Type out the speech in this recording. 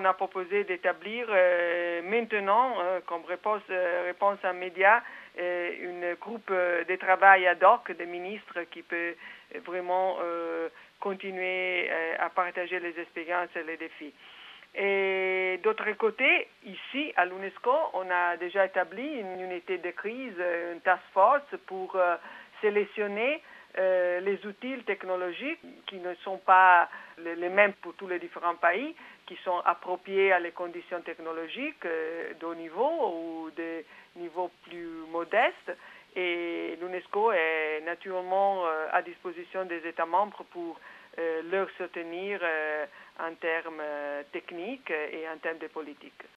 a proposé d'établir maintenant, comme réponse à médias, un groupe de travail ad hoc des ministres qui peut vraiment continuer à partager les expériences et les défis. Et d'autre côté, ici à l'UNESCO, on a déjà établi une unité de crise, une task force pour sélectionner les outils technologiques qui ne sont pas les mêmes pour tous les différents pays, qui sont appropriés à les conditions technologiques de haut niveau ou de niveaux plus modestes. Et l'UNESCO est naturellement à disposition des États membres pour leur soutenir en termes techniques et en termes de politique.